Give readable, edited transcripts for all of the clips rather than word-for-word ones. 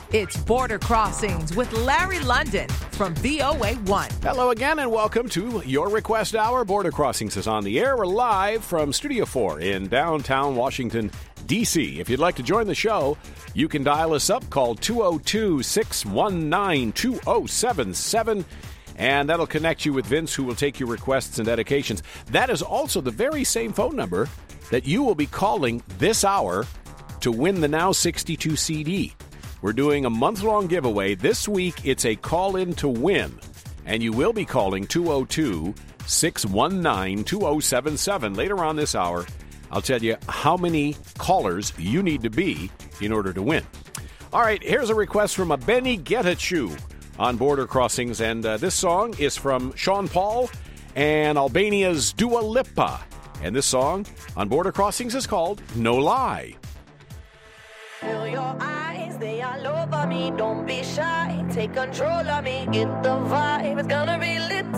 It's Border Crossings with Larry London from VOA1. Hello again and welcome to Your Request Hour. Border Crossings is on the air. We're live from Studio 4 in downtown Washington, D.C. If you'd like to join the show, you can dial us up, call 202-619-2077, and that'll connect you with Vince, who will take your requests and dedications. That is also the very same phone number that you will be calling this hour to win the Now 62 CD. We're doing a month-long giveaway. This week, it's a call-in to win, and you will be calling 202-619-2077. Later on this hour, I'll tell you how many callers you need to be in order to win. All right, here's a request from a Benny Getachew on Border Crossings, and this song is from Sean Paul and Albania's Dua Lipa. And this song on Border Crossings is called No Lie. Feel your eyes, they all over me. Don't be shy, take control of me. Get the vibe, it's gonna be lit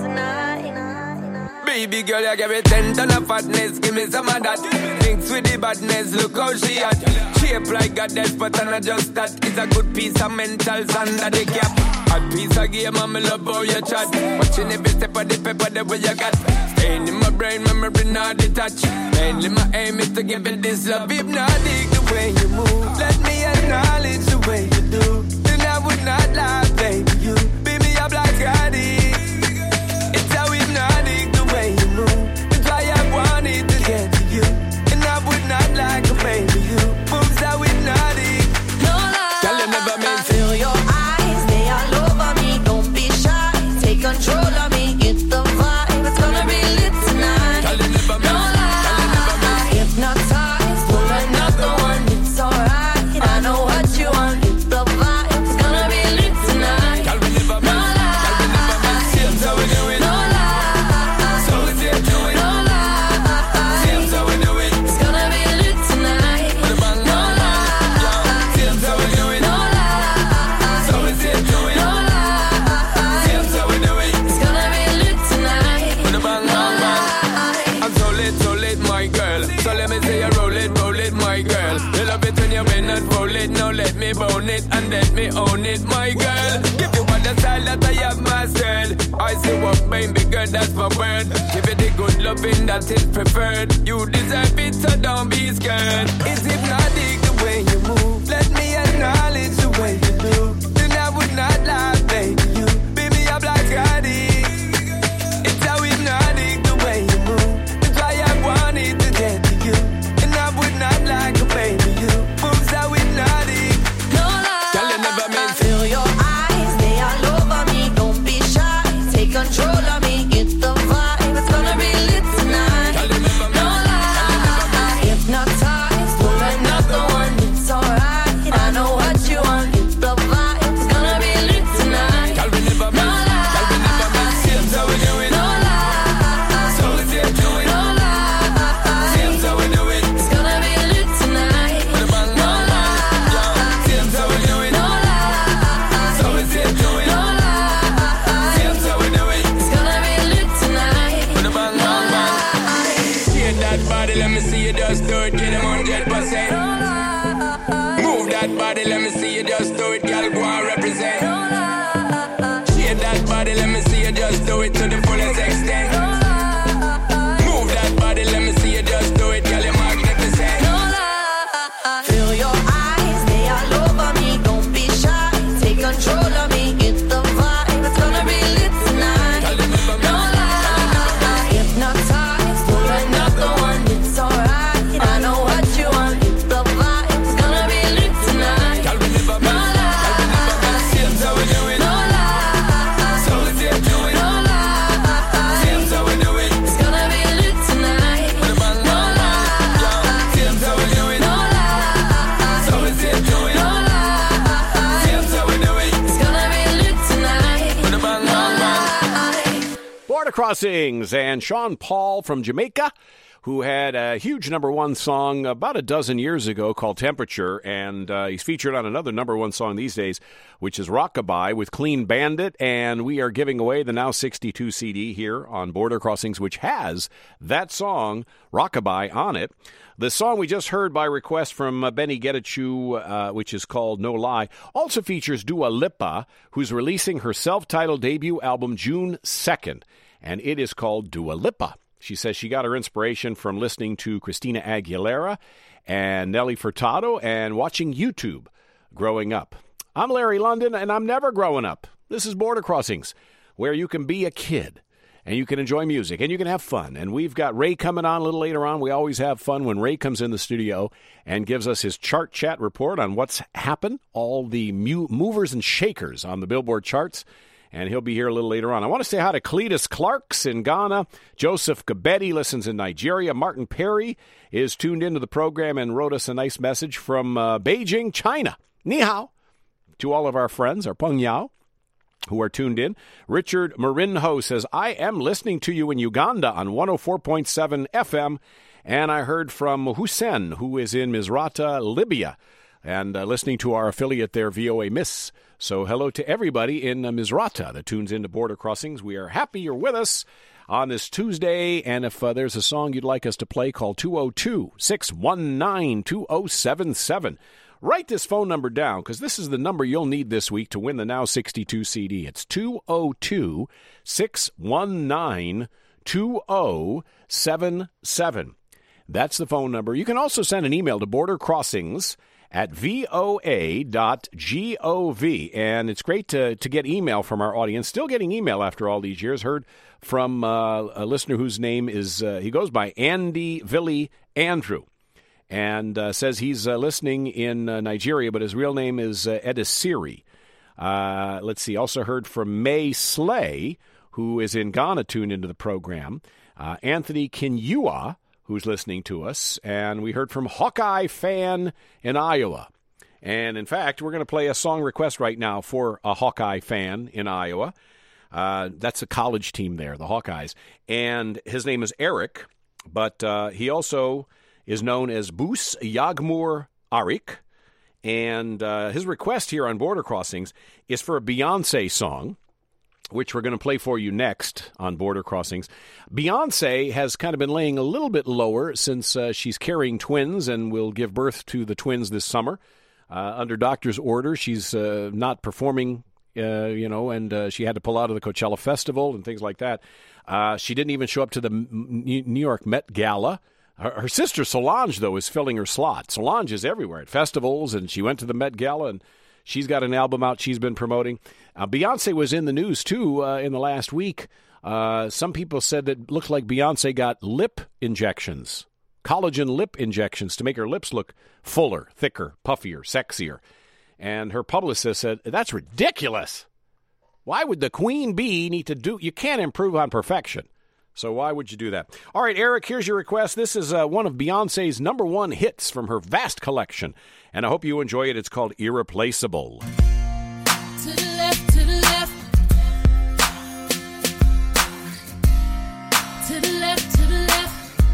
tonight. Baby girl, you give me 10 ton of fatness. Give me some of that. Mix with the badness, look how she at. Shape like goddess, but I'm not just that. It's a good piece of mental sand under the cap. A piece of game, I'm love how you chat. Watching every step of the paper, the way you got. Staying in my brain, memory not detached. Mainly my aim is to give it this love. If not, dig the way you move. Let me acknowledge the way you do. Then I would not lie, baby. You beat me up like I did. It's how hypnotic the way you move. That's why I wanted to get to you. And I would not like a baby. You moves how hypnotic. No lie, Girl, you never meant to. feel your eyes, they all over me. Don't be shy, take control of me. Get the vibe, it's gonna be lit tonight. Girl, you never No meant. lie, hypnotized, pull another one. It's alright, I know what you want. Get the vibe, it's gonna be lit tonight. Girl, we never No meant. Girl, we never meant. lie, Same so we do it. no lie, So we say do it. no lie. Same so we do it. It's gonna be lit tonight. Put a bang No on. lie, Same so we do it. no lie. So we say do it. No lie, Same so we do it. it's gonna be lit tonight. Put a bang No on. lie, I'm so lit, my girl. So let me say you roll it, my girl. You love it when you bend and roll it. Now let me bone it and let me own it, my girl. Give you all the style that I have mastered. I say what baby girl, that's my word. Give it the good loving that is preferred. You deserve it, so don't be scared. It's hypnotic the way you move. Let me acknowledge the way you do. Then I would not lie, baby. You beat me up like I did. It's how hypnotic the way you move. That's why I wanted to get to you. And I would not like a baby. You moves how hypnotic. no lie. Girl, you never meant to. Feel your eyes, they all over me. Don't be shy, take control of me. Get the vibe, it's gonna be lit tonight. Girl, you never No meant. lie, hypnotized, pull another one. It's alright, I know what you want. Get the vibe, it's gonna be lit tonight. Girl, we never No meant. Girl, we never meant. Same so we do it. No lie, So we say do it. no lie. Same so we do it. It's gonna be lit tonight. Put a bang No on. lie, Same so we do it. no lie. So we say do it. No lie, Same so we do it. it's gonna be lit tonight. Put a bang No on. lie, Shake that body, let me see you just do it. Get them 100%. no lie, Move that body, let me see you just do it. Girl, go and represent. no lie, Shake that body, let me see you just do it to the fullest extent. no lie, Move that body, let me see you just do it. Girl, you're magnificent. no lie. Feel your eyes, they all over me. Don't be shy, take control of me. Get the vibe, it's gonna be lit tonight. Girl, you never No meant. lie, hypnotized, pull another one. It's alright, I know what you want. Get the vibe, it's gonna be lit tonight. Girl, we never No meant. Girl, we never meant. lie, Same so we do it. no lie, So we say do it. no lie. Same so we do it. It's gonna be lit tonight. Put a bang No on. lie, Same so we do it. no lie, So we say do it. no lie. Same so we do it. It's gonna be lit tonight. Put a bang No on. lie. Border Crossings and Sean Paul from Jamaica who had a huge number one song about a dozen years ago called Temperature, and he's featured on another number one song these days, which is Rockabye with Clean Bandit, and we are giving away the Now 62 CD here on Border Crossings, which has that song, Rockabye, on it. The song we just heard by request from Benny Getachew, which is called No Lie, also features Dua Lipa, who's releasing her self-titled debut album June 2nd, and it is called Dua Lipa. She says she got her inspiration from listening to Christina Aguilera and Nelly Furtado and watching YouTube growing up. I'm Larry London, and I'm never growing up. This is Border Crossings, where you can be a kid. And you can enjoy music, and you can have fun. And we've got Ray coming on a little later on. We always have fun when Ray comes in the studio and gives us his chart chat report on what's happened, all the movers and shakers on the Billboard charts. And he'll be here a little later on. I want to say hi to Cletus Clarks in Ghana. Joseph Gabetti listens in Nigeria. Martin Perry is tuned into the program and wrote us a nice message from Beijing, China. Ni hao to all of our friends, our Peng Yao, who are tuned in. Richard Marinho says, I am listening to you in Uganda on 104.7 FM, and I heard from Hussein, who is in Misrata, Libya, and listening to our affiliate there, VOA Miss. So hello to everybody in Misrata that tunes into Border Crossings. We are happy you're with us on this Tuesday, and if there's a song you'd like us to play, call 202-619-2077. Write this phone number down, because this is the number you'll need this week to win the Now 62 CD. It's 202-619-2077. That's the phone number. You can also send an email to bordercrossings@voa.gov. And it's great to get email from our audience. Still getting email after all these years. Heard from a listener whose name is, he goes by Andy Villy Andrew. And says he's listening in Nigeria, but his real name is Edisiri. Let's see. Also heard from May Slay, who is in Ghana, tuned into the program. Anthony Kinyua, who's listening to us. And we heard from Hawkeye Fan in Iowa. And, in fact, we're going to play a song request right now for a Hawkeye fan in Iowa. That's a college team there, the Hawkeyes. And his name is Eric, but he also is known as Boos Yagmur Arik, and his request here on Border Crossings is for a Beyonce song, which we're going to play for you next on Border Crossings. Beyonce has kind of been laying a little bit lower since she's carrying twins and will give birth to the twins this summer. Under doctor's order, she's not performing, and she had to pull out of the Coachella Festival and things like that. She didn't even show up to the New York Met Gala. Her sister Solange, though, is filling her slot. Solange is everywhere at festivals, and she went to the Met Gala, and she's got an album out she's been promoting. Beyonce was in the news, too, in the last week. Some people said that it looked like Beyonce got lip injections, collagen lip injections, to make her lips look fuller, thicker, puffier, sexier. And her publicist said, that's ridiculous. Why would the queen bee need to do... You can't improve on perfection. So why would you do that? All right, Eric, here's your request. This is one of Beyonce's number one hits from her vast collection, and I hope you enjoy it. It's called Irreplaceable. To the left, to the left. To the left, to the left.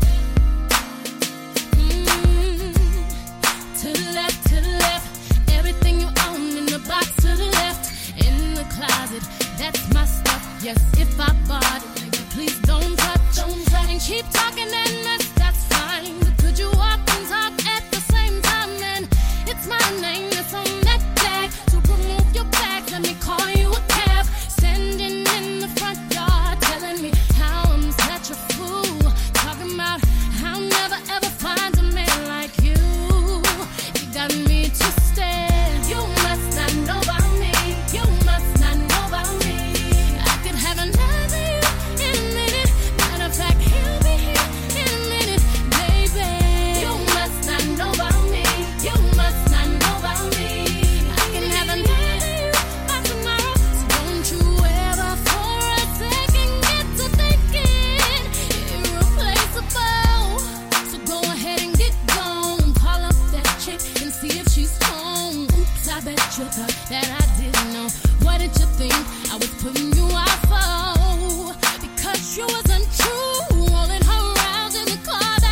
To the left, to the left. Everything you own in the box to the left. In the closet, that's my stuff. Yes, if I bought it. Please don't touch, and keep talking and mess, that's fine. But could you walk and talk at the same time? And it's my name that's on that tag. So remove your bags, let me call you a cab. Standing in the front yard, telling me how I'm such a fool. Talking about how I'll never ever find a man like you. You got me twisted. You must not know about me. You must not know about me. I could have another. That I didn't know. What did you think I was putting you out for? Because you wasn't true, rolling her around in the car.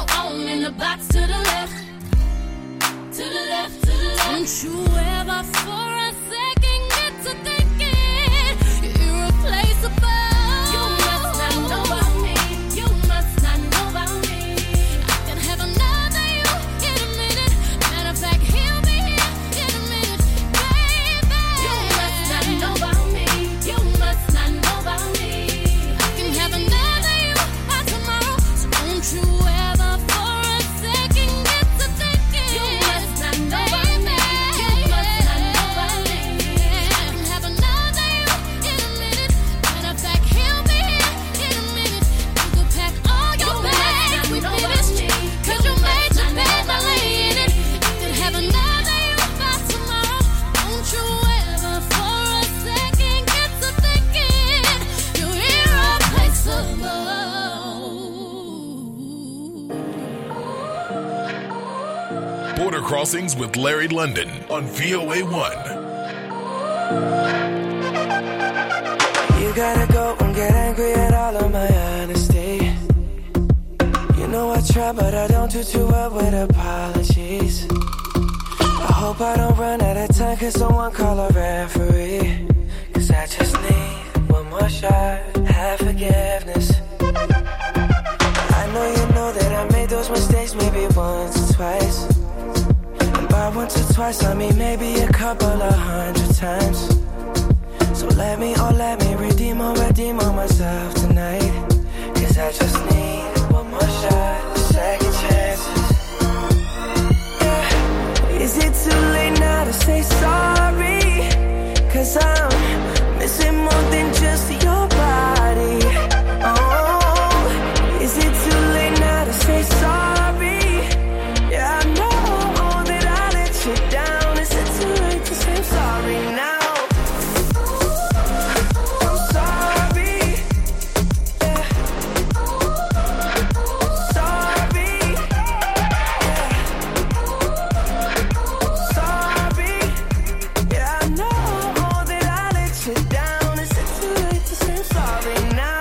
you own in the box to the left. To the left, to the left. Don't you ever for a second get to thinking you're irreplaceable. You must not know about me. You must not know about me. I can have another you in a minute. Matter of fact, he'll be here in a minute, baby. You must not know about me. You must not know about me. I can have another you by tomorrow. So don't you ever for a second get to thinking you must not know about me. You must not know about me. I can have another you in a minute. Matter of fact, he'll be here in a minute. You could pack all your bags, we finished. Cause you made your bed by laying it. I can have another you by tomorrow. Don't you ever for a second get to thinking you're irreplaceable. Border Crossings with Larry London on VOA1. You gotta go and get angry at all of my honesty. You know I try, but I don't do too well with apologies. I hope I don't run out of time, cause someone call a referee. Cause I just need one more shot, have forgiveness. I know you know that I made those mistakes maybe once or twice. And by once or twice I mean maybe a couple of 100 times. So let me redeem or myself tonight. Cause I just need one more shot, second chances. Yeah. Is it too late now to say sorry? Cause I'm missing more than just your body. Oh, is it too late now to say sorry? Yeah, I know that I let you down. Is it too late to say I'm sorry now? I'm sorry. Yeah. Sorry. Yeah. Sorry. Yeah, I know that I let you down. Is it too late to say I'm sorry now?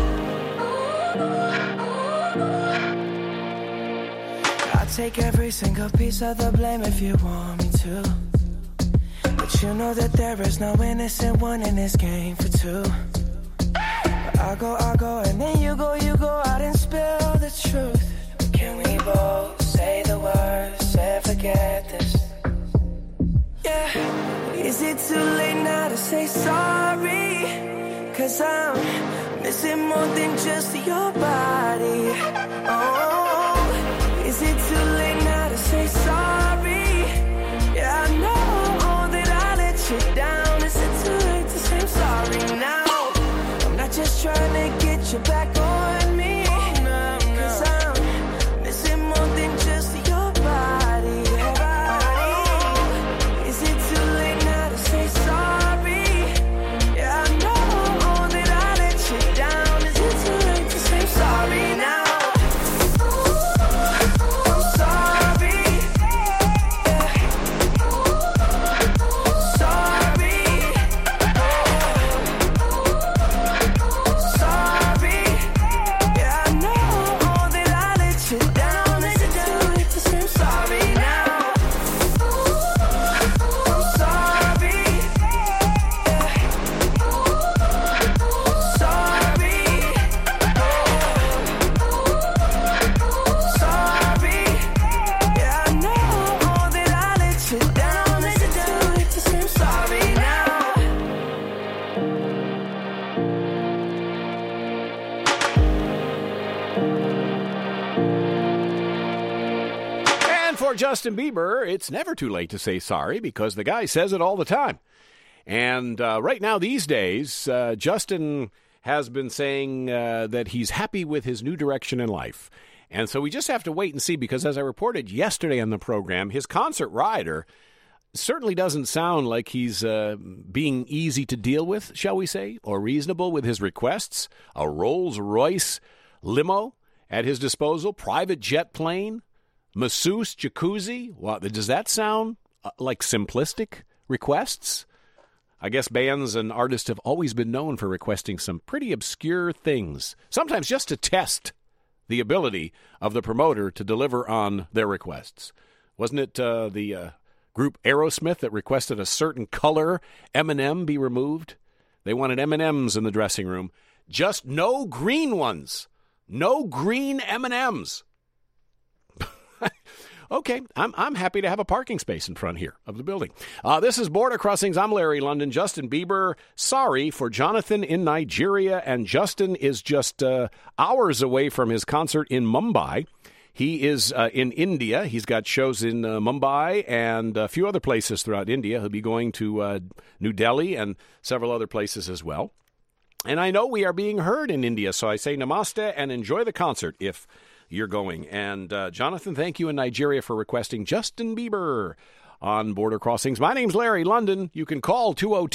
I'll take every single piece of the blame if you want me to. But you know that there is no innocent one in this game for two. But I'll go, and then you go out and spill the truth. Can we both say the words and forget this? Yeah. Is it too late now to say sorry? Cause I'm missing more than just your body. Oh, is it too late now to say sorry? Yeah, I know that I let you down. Is it too late to say I'm sorry now? I'm not just trying to get you back on me. Cause I'm missing more than just your body. Oh, is it too late now to say sorry? Yeah, I know that I let you down. Is it too late to say I'm sorry now? I'm sorry. Yeah. Sorry. Sorry. Yeah, I know that I let you down. Is it too late to say I'm sorry now? I'm sorry. Yeah. Sorry. Sorry. Yeah, I know that I let you down. Is it too late to say I'm sorry now? And for Justin Bieber, it's never too late to say sorry because the guy says it all the time. And right now, these days, Justin has been saying that he's happy with his new direction in life. And so we just have to wait and see because as I reported yesterday on the program, his concert rider certainly doesn't sound like he's being easy to deal with, shall we say, or reasonable with his requests. A Rolls-Royce limo at his disposal, private jet plane, masseuse, jacuzzi. Well, does that sound like simplistic requests? I guess bands and artists have always been known for requesting some pretty obscure things, sometimes just to test the ability of the promoter to deliver on their requests. Wasn't it the group Aerosmith that requested a certain color M&M be removed? They wanted M&Ms in the dressing room. Just no green ones. No green M&Ms. Okay, I'm happy to have a parking space in front here of the building. This is Border Crossings. I'm Larry London. Justin Bieber, sorry for Jonathan in Nigeria, and Justin is just hours away from his concert in Mumbai. He is in India. He's got shows in Mumbai and a few other places throughout India. He'll be going to New Delhi and several other places as well. And I know we are being heard in India, so I say namaste and enjoy the concert if you're going. And Jonathan, thank you in Nigeria for requesting Justin Bieber on Border Crossings. My name's Larry London. You can call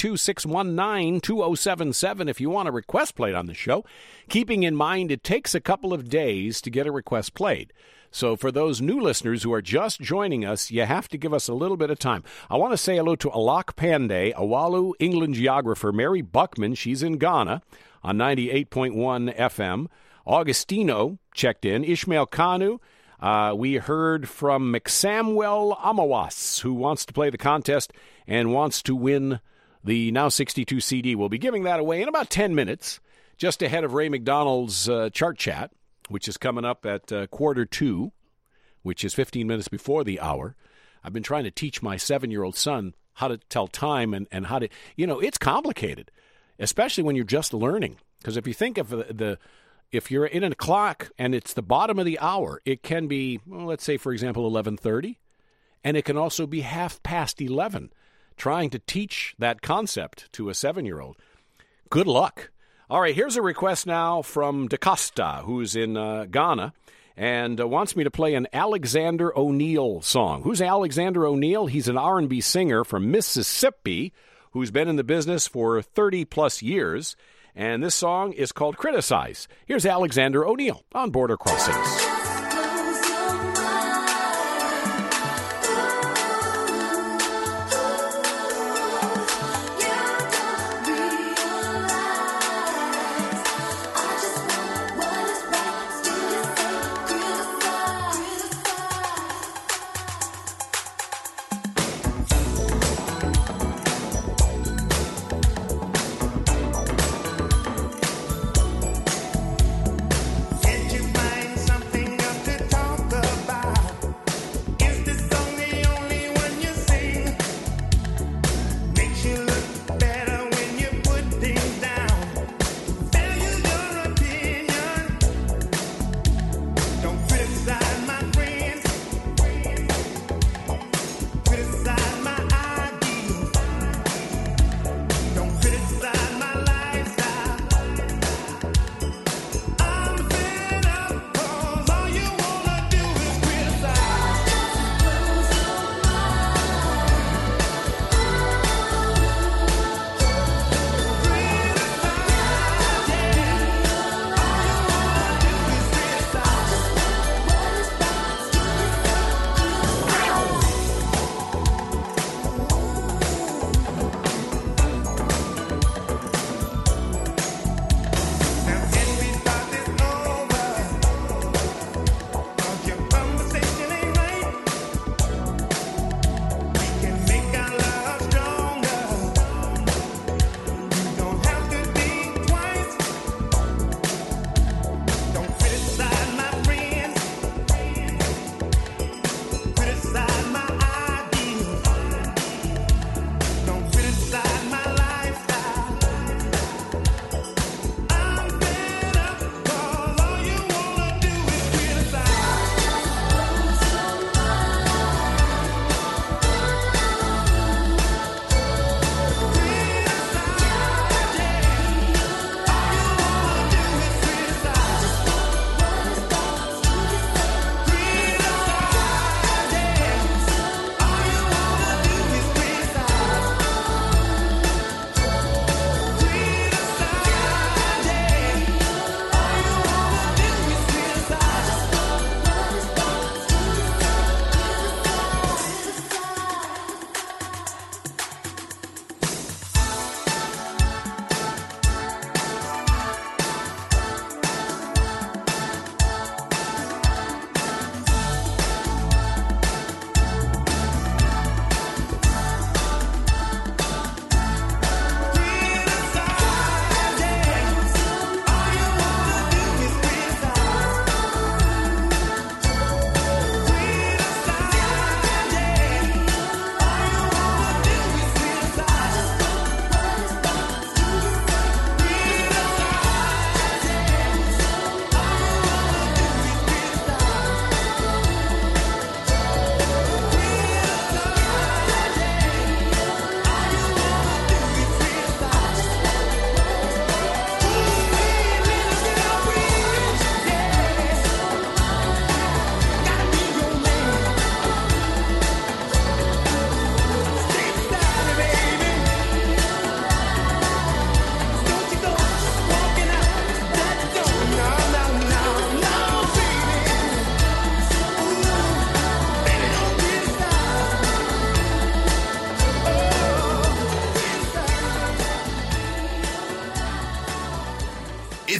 202-619-2077 if you want a request played on the show, keeping in mind it takes a couple of days to get a request played. So for those new listeners who are just joining us, you have to give us a little bit of time. I want to say hello to Alok Pandey, Awalu England geographer, Mary Buckman, she's in Ghana on 98.1 FM. Augustino checked in. Ishmael Kanu. We heard from McSamuel Amawas, who wants to play the contest and wants to win the Now 62 CD. We'll be giving that away in about 10 minutes, just ahead of Ray McDonald's Chart Chat, which is coming up at 1:45, which is 15 minutes before the hour. I've been trying to teach my 7-year-old son how to tell time and how to, it's complicated, especially when you're just learning. Because if you think of if you're in a clock and it's the bottom of the hour, it can be, let's say, for example, 11:30, and it can also be 11:30. Trying to teach that concept to a 7-year-old. Good luck. All right, here's a request now from DaCosta, who's in Ghana, and wants me to play an Alexander O'Neal song. Who's Alexander O'Neal? He's an R&B singer from Mississippi who's been in the business for 30-plus years. And this song is called Criticize. Here's Alexander O'Neal on Border Crossings. Something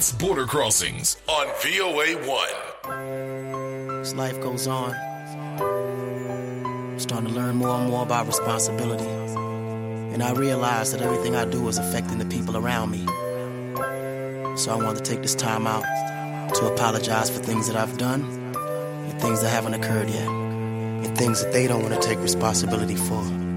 It's Border Crossings on VOA1. As life goes on, I'm starting to learn more and more about responsibility. And I realize that everything I do is affecting the people around me. So I want to take this time out to apologize for things that I've done and things that haven't occurred yet and things that they don't want to take responsibility for.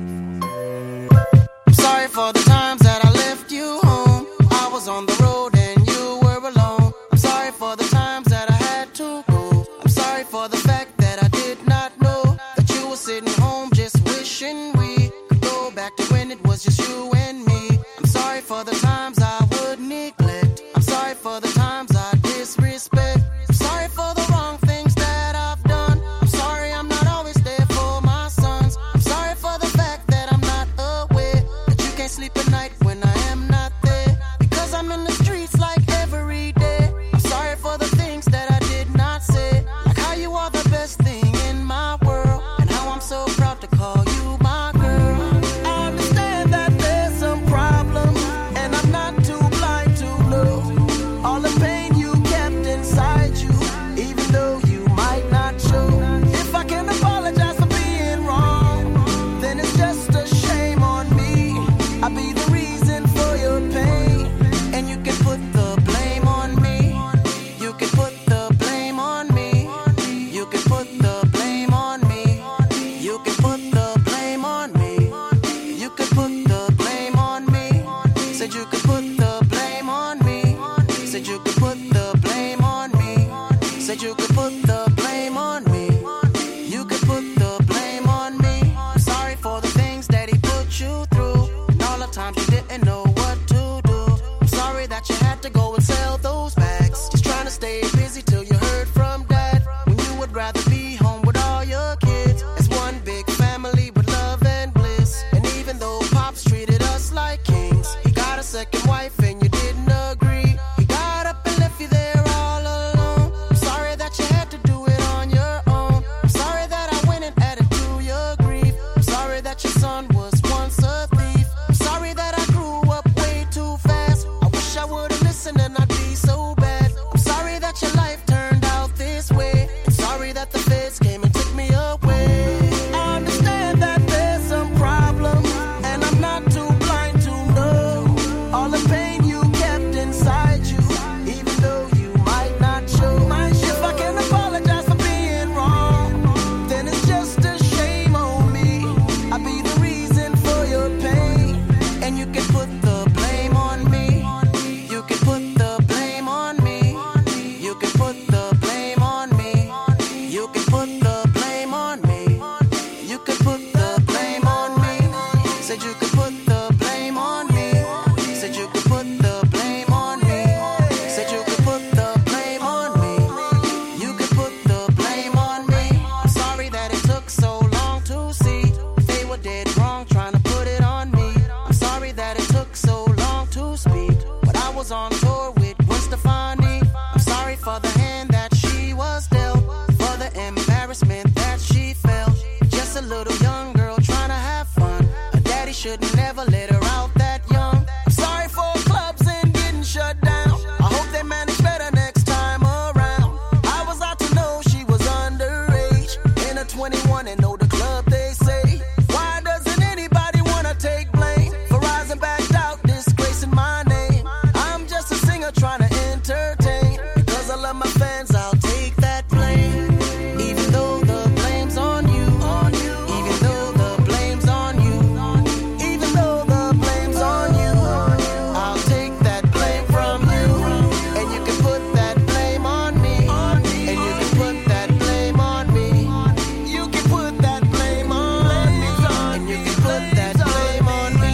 I'm sorry for the times that I left you home. I was on the road and you were alone. I'm sorry for the times that I had to go. I'm sorry for the fact that I did not know that you were sitting home just wishing we could go back to when it was just you and me. I'm sorry for the times I would neglect. I'm sorry for the times I disrespect. I'm sorry for the wrong things that I've done. I'm sorry I'm not always there for my sons. I'm sorry for the fact that I'm not aware that you can't sleep at night when I am not there, because I'm in the streets like every day. I'm sorry for the things that I did not say, like how you are the best thing in my world and how I'm so proud to call you my girl. I understand that there's some problems and I'm not too blind to know all the pain you kept inside you, even though you might not show. If I can apologize for being wrong, then it's just a shame on me. I'll be the reason for your pain, and you can put the blame on me. You can put the blame on me. You can put the blame on me. You can put the blame on me. You can put the blame on me. Said you could put the blame on me. Said you could put the blame on me. Said you could put the blame on me. You could put the blame on me. I'm sorry for the things that he put you through and all the times you didn't know what to do. I'm sorry that you had to go and sell those bags, just trying to stay busy till you heard from dad, when you would rather be home with all your kids as one big family with love and bliss. And even though Pops treated us like kings, he got a second wife and you didn't agree. He got up and left you there all alone. I'm sorry that you had to do it on your own. I'm sorry that I went and added to your grief. I'm sorry that your son was once a thief. I'm sorry that I grew up way too fast. I wish I would've listened and I'd be so bad. I'm sorry that your life turned out this way. I'm sorry that the feds came and took me away. I understand that there's some problems and I'm not too blind to know all the pain you kept inside you, even though you might not show. If I can apologize for being wrong, then it's just a shame on me. I'll be the reason for your pain, and you can put the blame on me. You can put the blame on me. You can put the blame on me. You can put the blame on me. You can put the blame on me. Said you could put the blame on me. Said you could put the blame on me. Said you could put the blame on me. You could put the blame on me. I'm sorry that it took so long to see they were dead wrong trying to put it on me. I'm sorry that it took so long to speak, but I was on tour with Gwen Stefani. I'm sorry for the hand that she was dealt, for the embarrassment that she felt. Just a little young girl trying to have fun. Her daddy should never let her out that young. I'm sorry for clubs and getting shut down. I hope they manage better next time around. I was out to know she was underage, in her 21 and know the club they say. Why doesn't anybody wanna take blame for rising back out, disgracing my name? I'm just a singer trying to entertain. Because I love my fans, I'll take that blame. Even though the blame's on you. Even though the blame's on you. Even though the blame's on you. I'll take that blame from you. And you can put that blame on me. And you can put that blame on me. You can put that blame on me. And you can put that blame on me.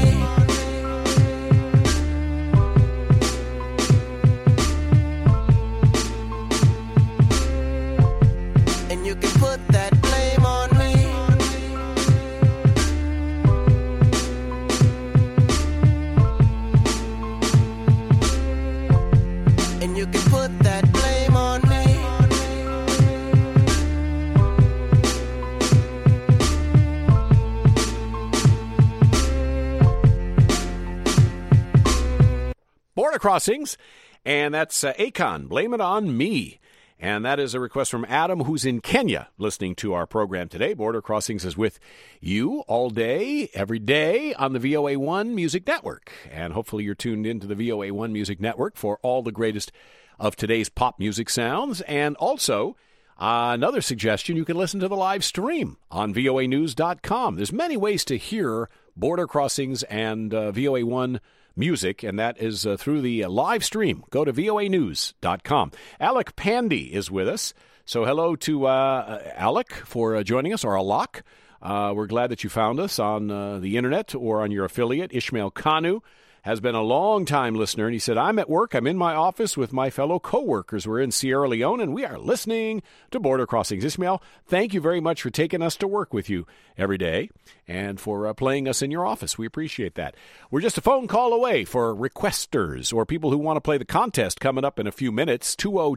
And you can put that blame on me. And you can put that blame on me. Border Crossings And that's Akon, Blame It On Me. And that is a request from Adam, who's in Kenya, listening to our program today. Border Crossings is with you all day, every day on the VOA1 Music Network. And hopefully you're tuned into the VOA1 Music Network for all the greatest of today's pop music sounds. And also, another suggestion, you can listen to the live stream on voanews.com. There's many ways to hear Border Crossings and VOA1 music, and that is through the live stream. Go to voanews.com. Alec Pandy is with us. So hello to Alec for joining us, or Alok. We're glad that you found us on the internet or on your affiliate. Ishmael Kanu has been a long-time listener, and he said, I'm at work. I'm in my office with my fellow co-workers. We're in Sierra Leone, and we are listening to Border Crossings. Ishmael, thank you very much for taking us to work with you every day and for playing us in your office. We appreciate that. We're just a phone call away for requesters or people who want to play the contest coming up in a few minutes,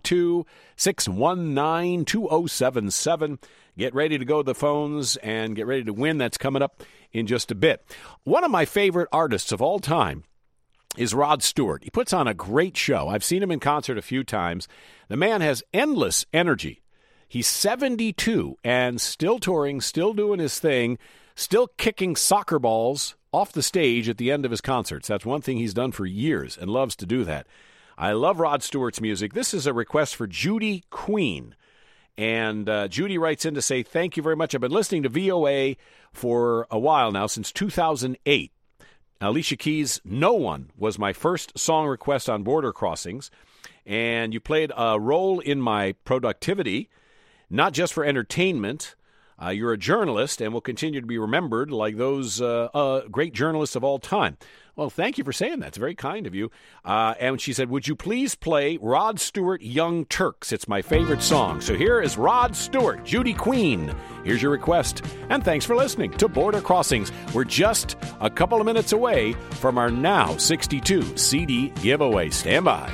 202-619-2077. Get ready to go to the phones and get ready to win. That's coming up in just a bit. One of my favorite artists of all time is Rod Stewart. He puts on a great show. I've seen him in concert a few times. The man has endless energy. He's 72 and still touring, still doing his thing, still kicking soccer balls off the stage at the end of his concerts. That's one thing he's done for years and loves to do that. I love Rod Stewart's music. This is a request for Judy Queen. And Judy writes in to say, thank you very much. I've been listening to VOA for a while now, since 2008. Alicia Keys' No One was my first song request on Border Crossings, and you played a role in my productivity, not just for entertainment. You're a journalist and will continue to be remembered like those great journalists of all time. Well, thank you for saying that. It's very kind of you. And she said, would you please play Rod Stewart, Young Turks? It's my favorite song. So here is Rod Stewart, Judy Queen. Here's your request. And thanks for listening to Border Crossings. We're just a couple of minutes away from our Now 62 CD giveaway. Stand by.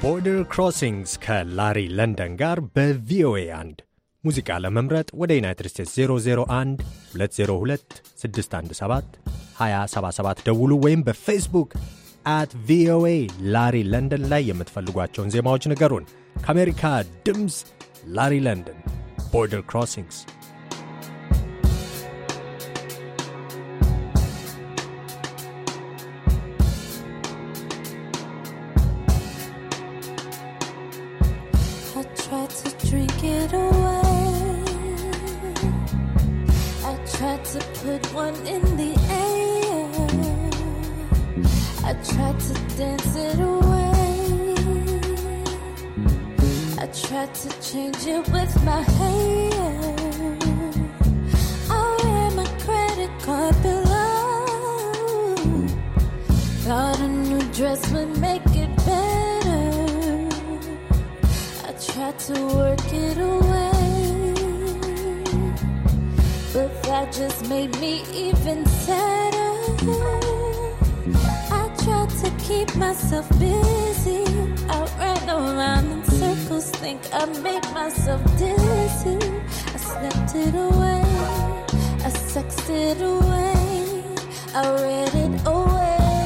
ቦርደር ክሮሲንግስ ከላሪ ለንደን ጋር በቪኦኤ 1 ሙዚቃ ለመምረጥ ወደ ዩናይትድ ስቴትስ 001-202-617-2077 ደውሉ ወይም በፌስቡክ @VOA ላሪ ለንደን ላይ የምትፈልጓቸውን ዜማዎች ንገሩን። ከአሜሪካ ድምፅ ላሪ ለንደን ቦርደር ክሮሲንግስ። To put one in the air, I tried to dance it away. I tried to change it with my hair. I wear my credit card below. Thought a new dress would make it better. I tried to work it away, but that just made me even sadder. I tried to keep myself busy. I ran around in circles, think I made myself dizzy. I slept it away, I sexed it away, I read it away.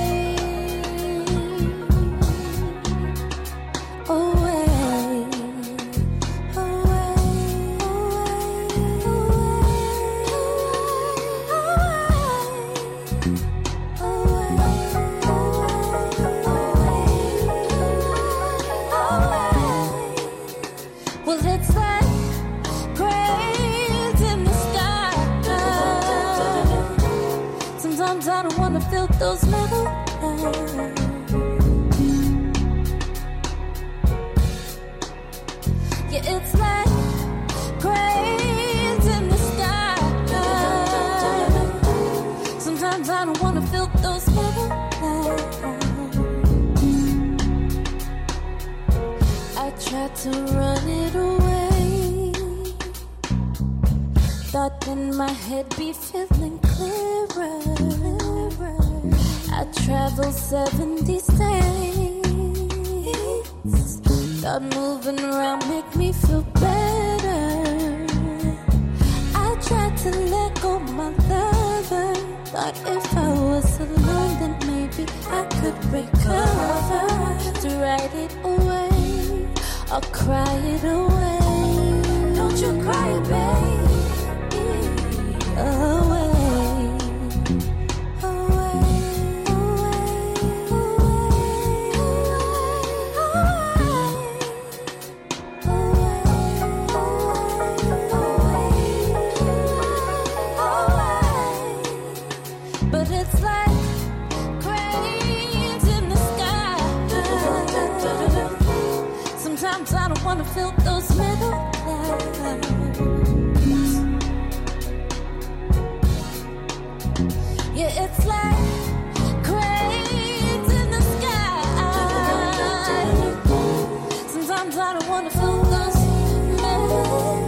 I don't wanna feel those metal lines. Yeah, it's like cranes in the sky. Sometimes I don't wanna feel those metal lines. I tried to run it away, thought then my head be feeling clearer. I traveled 70 states, thought moving around make me feel better. I tried to let go my lover, thought if I was alone then maybe I could recover. To write it away or cry it away. Don't you cry, babe, away. I don't wanna feel those metal lines. Yeah, it's like cranes in the sky. Sometimes I don't wanna feel those metal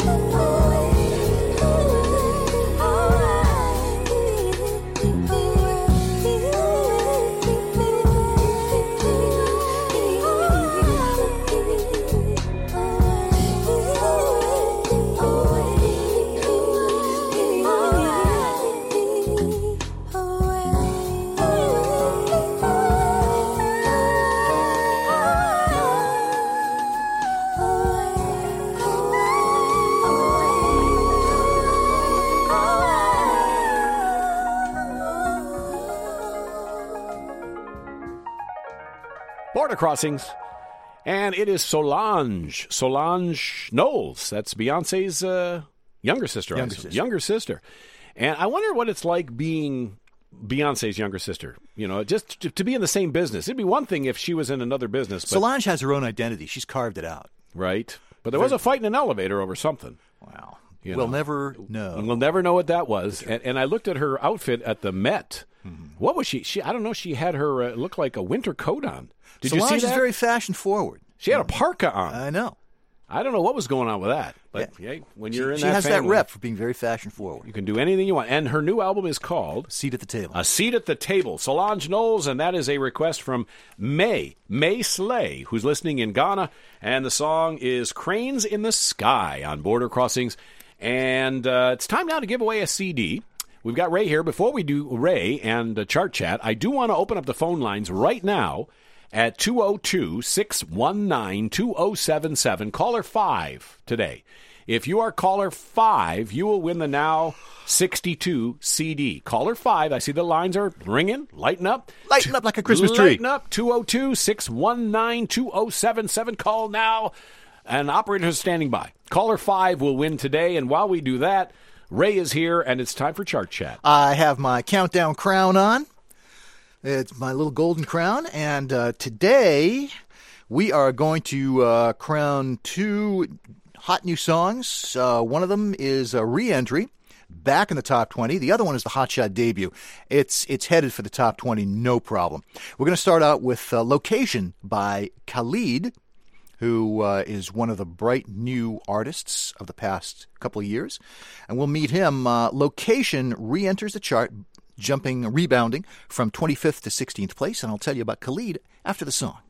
Border Crossings. And it is Solange Knowles. That's Beyonce's younger sister. Younger sister. And I wonder what it's like being Beyonce's younger sister. You know, just to be in the same business. It'd be one thing if she was in another business. But Solange has her own identity. She's carved it out. Right. But there was a fight in an elevator over something. Wow. We'll never know. We'll never know what that was. And I looked at her outfit at the Met. Mm-hmm. What was she? I don't know. She had her look like a winter coat on. Did Solange you see that? Is very fashion forward. She had a parka on. I know. I don't know what was going on with that, but when you're in she that has family, that rep for being very fashion forward. You can do anything you want. And her new album is called Seat at the Table. A Seat at the Table. Solange Knowles, and that is a request from May Slay, who's listening in Ghana. And the song is Cranes in the Sky on Border Crossings. And it's time now to give away a CD. We've got Ray here. Before we do Ray and Chart Chat, I do want to open up the phone lines right now at 202-619-2077. Caller 5 today. If you are caller 5, you will win the Now 62 CD. Caller 5, I see the lines are ringing. Lighten up. Lighten up like a Christmas tree. Lighten up. 202-619-2077. Call now. An operator is standing by. Caller 5 will win today. And while we do that, Ray is here, and it's time for Chart Chat. I have my countdown crown on. It's my little golden crown, and today we are going to crown 2 hot new songs. One of them is a re-entry, back in the top 20. The other one is the Hotshot debut. It's headed for the top 20, no problem. We're going to start out with Location by Khalid, who is one of the bright new artists of the past couple of years. And we'll meet him. Location re-enters the chart, rebounding from 25th to 16th place, and I'll tell you about Khalid after the song.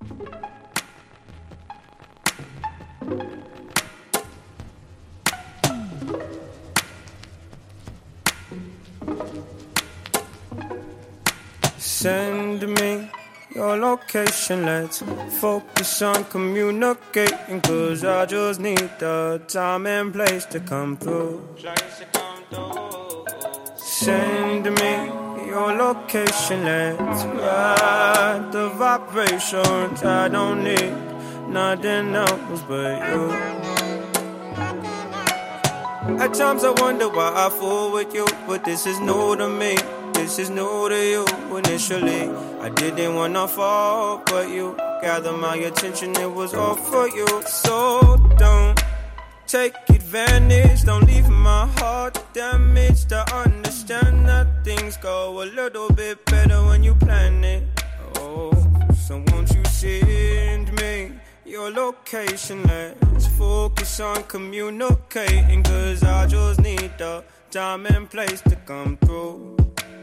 Send me your location, let's focus on communicating, 'cause I just need the time and place to come through. Send me your location, let's ride the vibrations. I don't need nothing else but you. At times I wonder why I fool with you, but this is new to me. This is new to you. Initially, I didn't wanna fall, but you gathered my attention, it was all for you. So don't take advantage, don't leave my heart damaged. To understand that things go a little bit better when you plan it. Oh, so won't you send me your location? Let's focus on communicating, 'cause I just need the time and place to come through.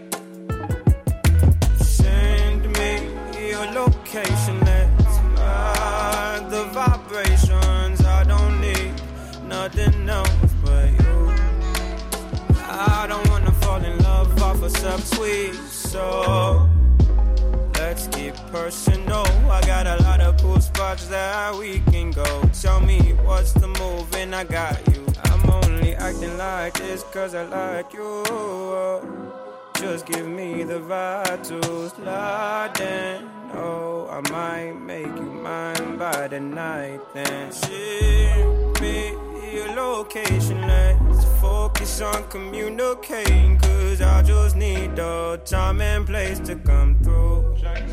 Send me your location, let's ride the vibrations. I don't need nothing else but you. I don't wanna fall in love off of subtweet, so let's get personal. I got a lot of cool spots that we can go. Tell me what's the move and I got you. I'm only acting like this 'cause I like you. Just give me the vibe to slide in. Oh, I might make you mine by the night then. Send me your location, let's focus on communicating, 'cause I just need the time and place to come through.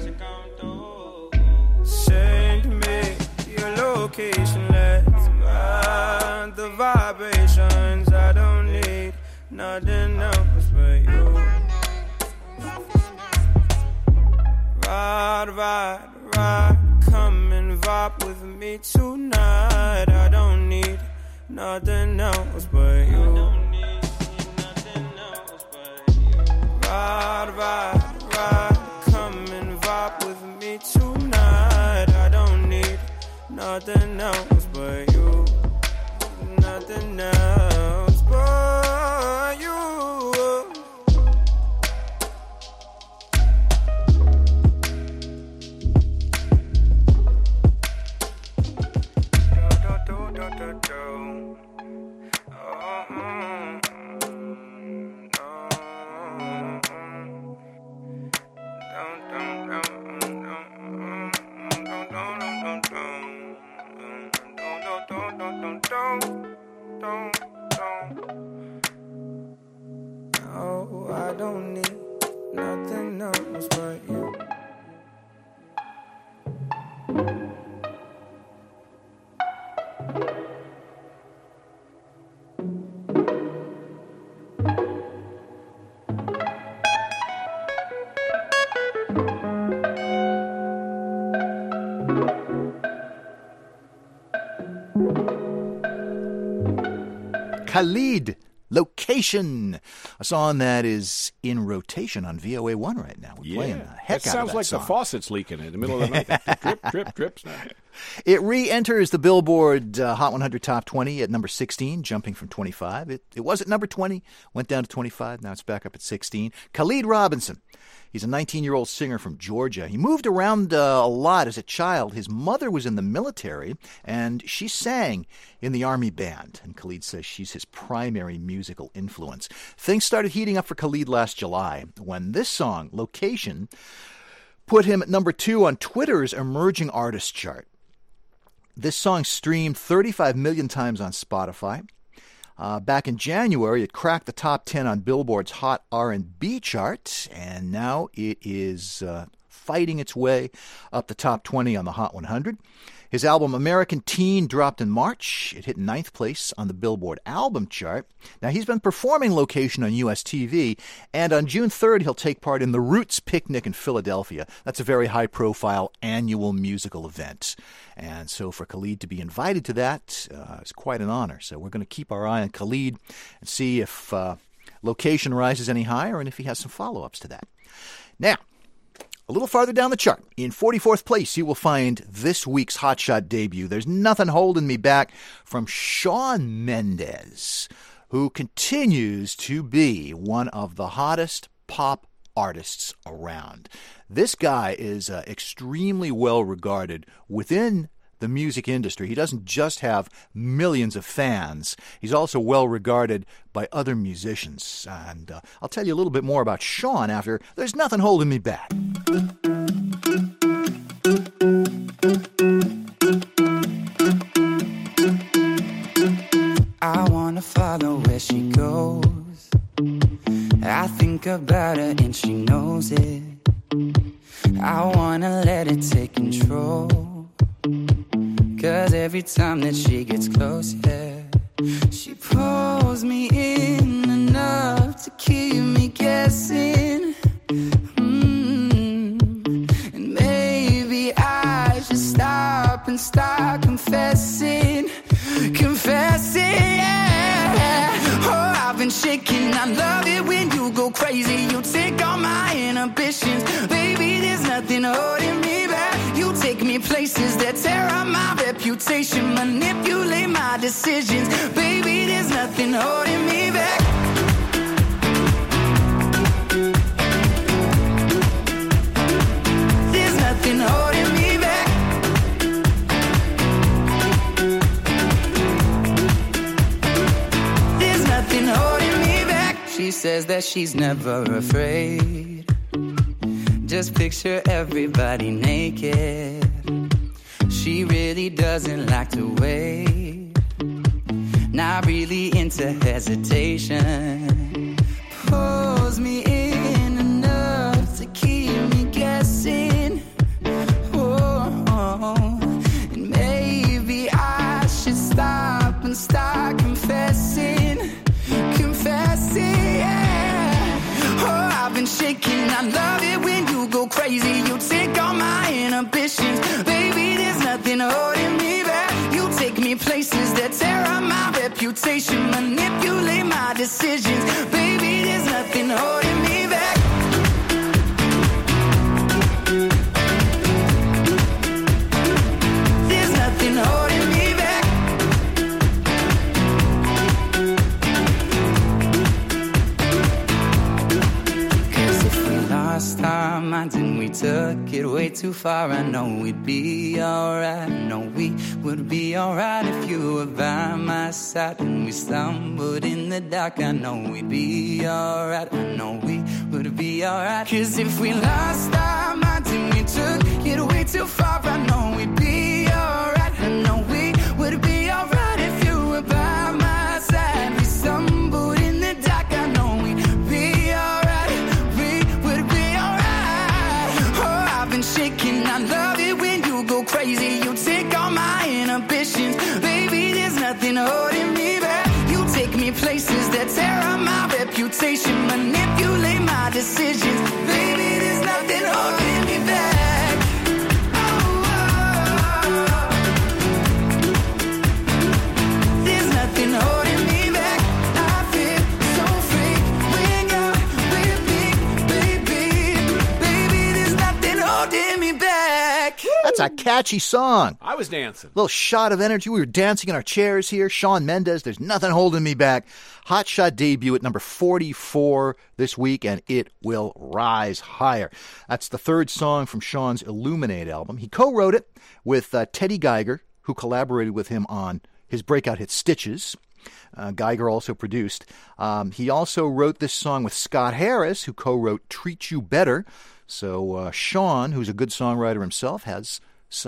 Send me your location, let's ride the vibrations. I don't need nothing else but you. Ride, ride, ride, come and vibe with me tonight. I don't need nothing else but you. Ride, ride, ride, come and vibe with me tonight. I don't need nothing else but you. Nothing else but you. Oh, I don't need nothing else but you. Khalid, Location, a song that is in rotation on VOA1 right now. We're playing the heck out of that song. It sounds like the faucet's leaking in the middle of the night. Drip, drip, drip. It re-enters the Billboard Hot 100 Top 20 at number 16, jumping from 25. It was at number 20, went down to 25. Now it's back up at 16. Khalid Robinson. He's a 19-year-old singer from Georgia. He moved around a lot as a child. His mother was in the military, and she sang in the Army band. And Khalid says she's his primary musical influence. Things started heating up for Khalid last July when this song, Location, put him at number 2 on Twitter's Emerging Artists chart. This song streamed 35 million times on Spotify. Back in January, it cracked the top 10 on Billboard's Hot R&B chart, and now it is fighting its way up the top 20 on the Hot 100. His album American Teen dropped in March. It hit 9th place on the Billboard album chart. Now, he's been performing Location on U.S. TV, and on June 3rd, he'll take part in the Roots Picnic in Philadelphia. That's a very high-profile annual musical event. And so for Khalid to be invited to that is quite an honor. So we're going to keep our eye on Khalid and see if Location rises any higher and if he has some follow-ups to that. Now, a little farther down the chart, in 44th place, you will find this week's Hotshot debut. There's Nothing Holding Me Back from Shawn Mendes, who continues to be one of the hottest pop artists around. This guy is extremely well regarded within the music industry. He doesn't just have millions of fans. He's also well regarded by other musicians. And I'll tell you a little bit more about Shawn after There's Nothing Holding Me Back. I wanna follow where she goes. I think about her and she knows it. I wanna let it take control. 'Cause every time that she gets close, yeah, she pulls me in enough to keep me guessing. And maybe I should stop and start confessing, yeah. Oh, I've been shaking. I love it when you go crazy. You take all my inhibitions. Baby, there's nothing holding me back. You take me places that tear up my reputation, manipulate my decisions. Baby, there's nothing holding me back. There's nothing holding me back. There's nothing holding me back. She says that she's never afraid. Just picture everybody naked. She really doesn't like to wait. Not really into hesitation. Pulls me in enough to keep me guessing. Oh, and maybe I should stop and start confessing, yeah. Oh, I've been shaking. I love it when you go crazy. You take all my inhibitions. Baby, there's nothing holding me back. You take me places that tear up my reputation, manipulate my decisions. Baby, there's nothing holding me back. There's nothing holding me back. Lost our minds and we took it way too far. I know we'd be alright. I know we would be alright if you were by my side. And we stumbled in the dark. I know we'd be alright. I know we would be alright. 'Cause if we lost our minds and we took it way too far, I know we'd be alright. I know we would be alright if you were by my side. We stumbled in the dark. I know we'd be alright. Shaking, I love it when you go crazy. You take all my inhibitions. Baby, there's nothing holding me back. You take me places that tear up my reputation, manipulate my decisions. Baby, there's nothing holding me back. There's nothing holding me back. That's a catchy song. I was dancing. Little shot of energy. We were dancing in our chairs here. Shawn Mendes, There's Nothing Holding Me Back. Hot Shot debut at number 44 this week, and it will rise higher. That's the third song from Shawn's Illuminate album. He co-wrote it with Teddy Geiger, who collaborated with him on his breakout hit Stitches. Geiger also produced. He also wrote this song with Scott Harris, who co-wrote Treat You Better. So Shawn, who's a good songwriter himself, has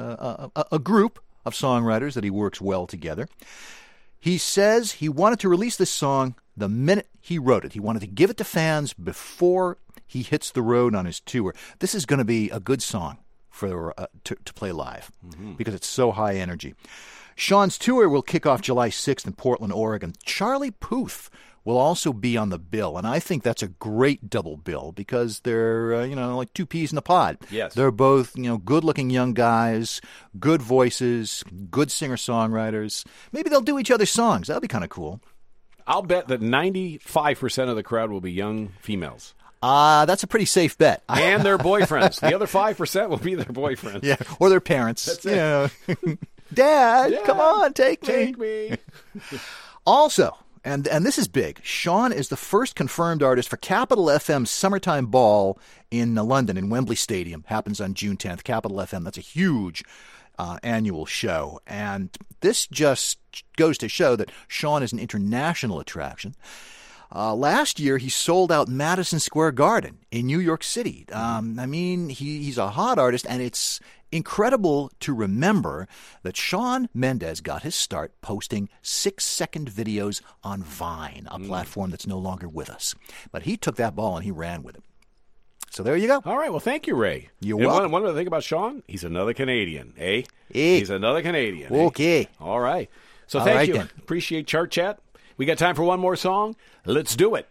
a group of songwriters that he works well together. He says he wanted to release this song the minute he wrote it. He wanted to give it to fans before he hits the road on his tour. This is going to be a good song for to play live because it's so high energy. Shawn's tour will kick off July 6th in Portland, Oregon. Charlie Puth will also be on the bill, and I think that's a great double bill because they're, like two peas in a pod. Yes. They're both, good-looking young guys, good voices, good singer-songwriters. Maybe they'll do each other's songs. That'll be kind of cool. I'll bet that 95% of the crowd will be young females. That's a pretty safe bet. And their boyfriends. The other 5% will be their boyfriends. Yeah, or their parents. That's it. Dad, come on, take me. Also, and this is big, Shawn is the first confirmed artist for Capital FM's Summertime Ball in London, in Wembley Stadium. Happens on June 10th. Capital FM, that's a huge annual show. And this just goes to show that Shawn is an international attraction. Last year, he sold out Madison Square Garden in New York City. He's a hot artist, and it's incredible to remember that Shawn Mendes got his start posting 6-second videos on Vine, a platform that's no longer with us. But he took that ball and he ran with it. So there you go. All right. Well, thank you, Ray. You're welcome. One other thing about Shawn, he's another Canadian, eh? Hey. He's another Canadian. Okay. Eh? All right. So thank you. Then. Appreciate Chart Chat. We got time for one more song. Let's do it.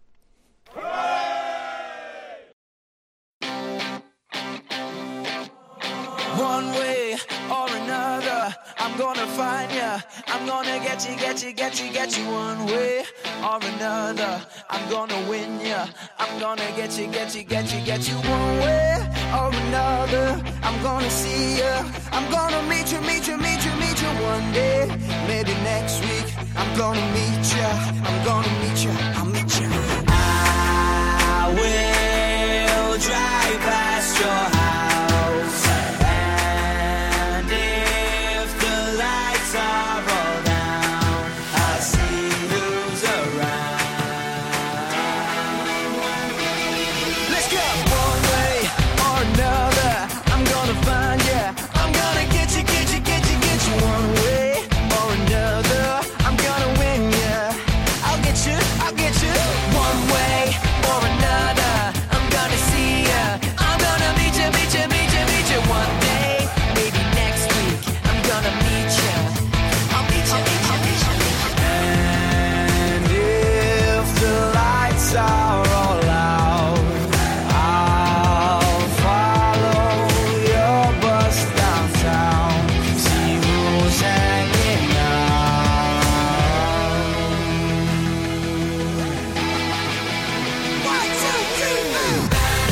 One way or another, I'm gonna find ya. I'm gonna get you. One way or another, I'm gonna win ya. I'm gonna get you. One way or another, I'm gonna see ya. I'm gonna meet you. One day, maybe next week, I'm gonna meet ya. I'll meet ya. I will drive past your house, and if the lights are all down, I'll see who's around. Let's go! One way or another, I'm gonna find ya. I'm gonna get you. One way or another, I'm gonna win ya. I'll get you. One way or another, I'm gonna see ya. I'm gonna meet you. One day, maybe next week, I'm gonna meet ya. I'll meet you. And if the lights are all out, I'll follow your bus downtown. See who's hanging out. 1, 2, 3, 4.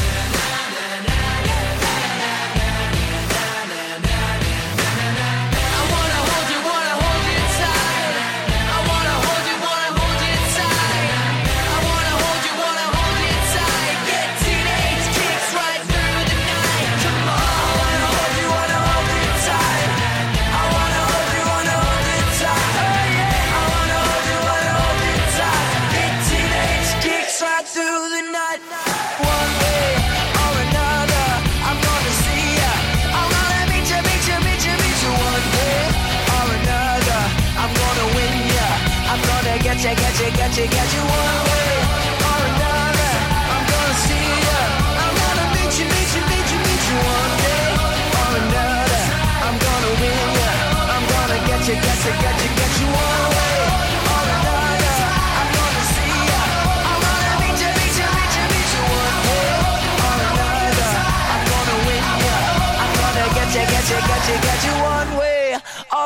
I wanna hold you tight. I wanna hold you tight. I wanna hold you tight. Get teenage kicks right through the night. Come on. I wanna hold you tight. I wanna hold you tight. Oh yeah. I wanna hold you tight. Get teenage kicks right through the night. One way or another, I'm gonna see ya. I'm gonna meet you. One way or another, I'm gonna win ya. I'm gonna get you. One way or another, I'm gonna see ya. I'm gonna meet you. One day or another, I'm gonna win ya. I'm gonna get you. One way or another, I'm gonna see ya. I'm gonna meet you. One way or another, I'm gonna win ya. I'm gonna get you. One way or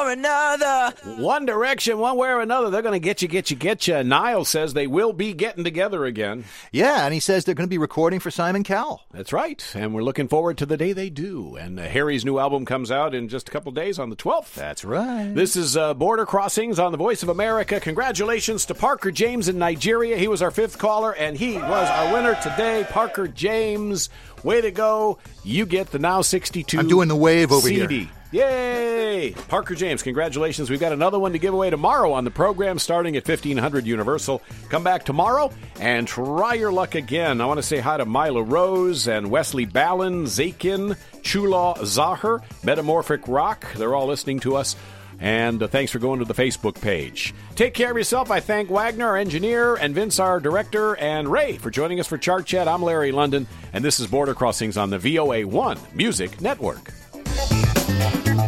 or another. One Direction, one way or another, they're going to get you. Niall says they will be getting together again. Yeah, and he says they're going to be recording for Simon Cowell. That's right, and we're looking forward to the day they do. And Harry's new album comes out in just a couple days on the 12th. That's right. This is Border Crossings on the Voice of America. Congratulations to Parker James in Nigeria. He was our 5th caller, and he was our winner today. Parker James, way to go. You get the Now 62 I'm doing the wave over CD. here. Yay! Parker James, congratulations. We've got another one to give away tomorrow on the program starting at 1500 Universal. Come back tomorrow and try your luck again. I want to say hi to Mila Rose and Wesley Ballin, Zakin, Chula Zahar, Metamorphic Rock. They're all listening to us. And thanks for going to the Facebook page. Take care of yourself. I thank Wagner, our engineer, and Vince, our director, and Ray for joining us for Chart Chat. I'm Larry London, and this is Border Crossings on the VOA1 Music Network.